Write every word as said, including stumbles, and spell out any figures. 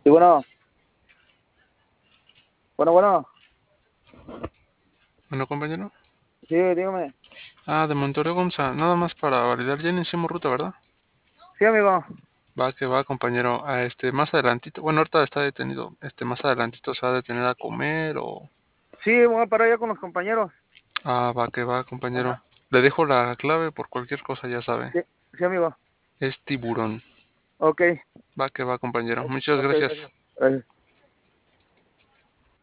Sí, bueno. Bueno, bueno. Bueno, compañero. Sí, dígame. Ah, de Monterrey Gonza. Nada más para validar. Ya iniciamos ruta, ¿verdad? Sí, amigo. Va, que va, compañero. A este, más adelantito. Bueno, ahorita está detenido. Este, más adelantito se va a detener a comer o... Sí, voy a parar ya con los compañeros. Ah, va, que va, compañero. Ajá. Le dejo la clave por cualquier cosa, ya sabe. Sí, sí, amigo. Es tiburón. Ok. Va, que va, compañero. Muchas Ok, gracias. gracias. Gracias.